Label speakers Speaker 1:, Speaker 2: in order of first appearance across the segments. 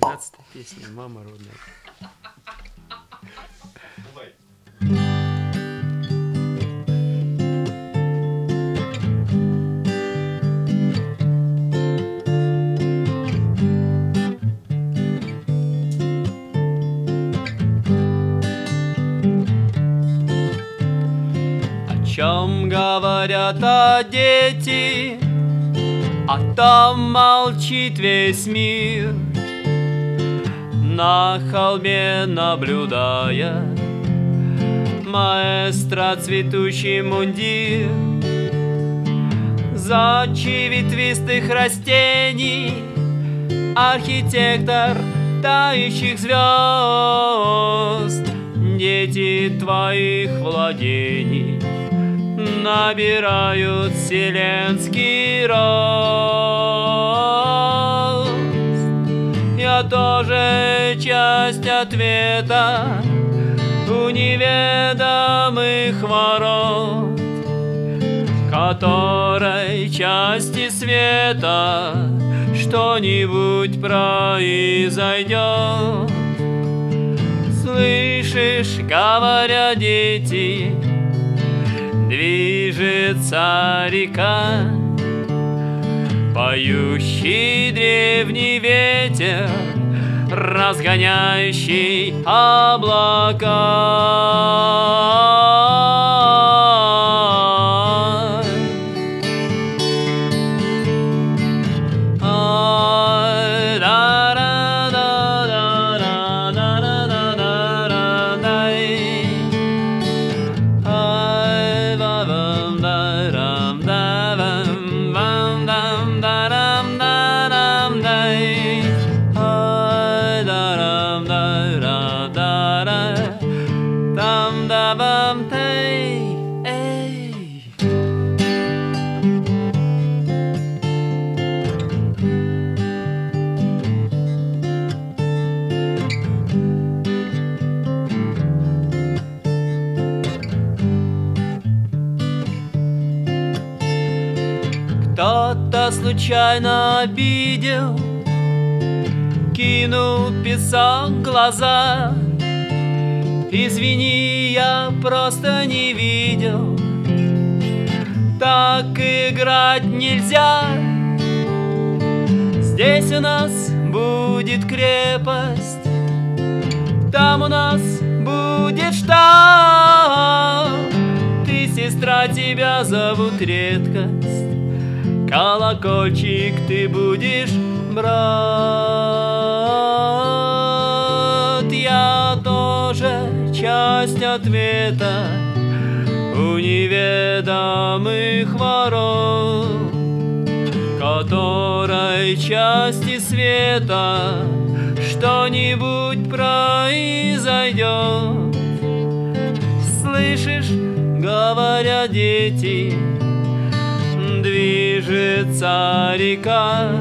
Speaker 1: 15-я песня «Мама родная».
Speaker 2: Давай.
Speaker 1: О чем говорят дети, о том молчит весь мир. На холме наблюдая маэстро цветущий мундир, зодчий ветвистых растений, архитектор тающих звезд. Дети твоих владений набирают вселенский рост. Я тоже часть ответа у неведомых ворот, которой части света что-нибудь произойдет. Слышишь, говорят дети, движется река, поющий древний ветер, разгоняющий облака. Кто-то случайно обидел, кинул песок в глаза. Извини, я просто не видел, так играть нельзя. Здесь у нас будет крепость, там у нас будет штаб. Ты, сестра, тебя зовут редкость, колокольчик ты будешь брат. Я тоже часть ответа у неведомых ворот, которой части света что-нибудь произойдет. Слышишь, говорят дети, движется река,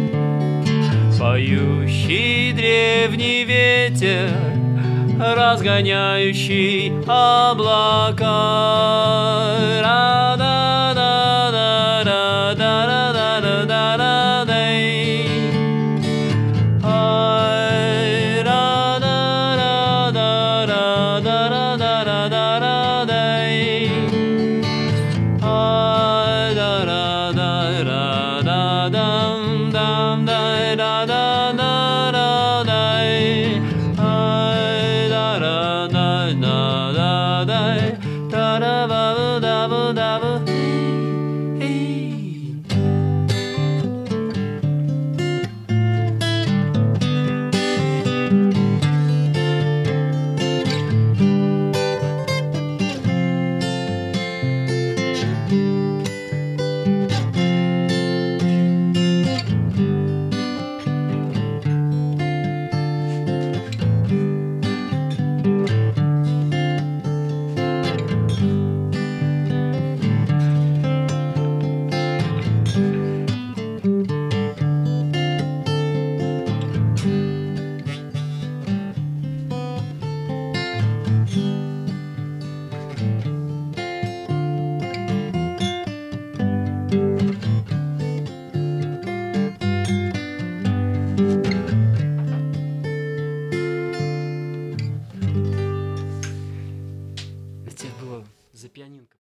Speaker 1: поющий древний ветер, разгоняющий облака.
Speaker 2: за пианинко.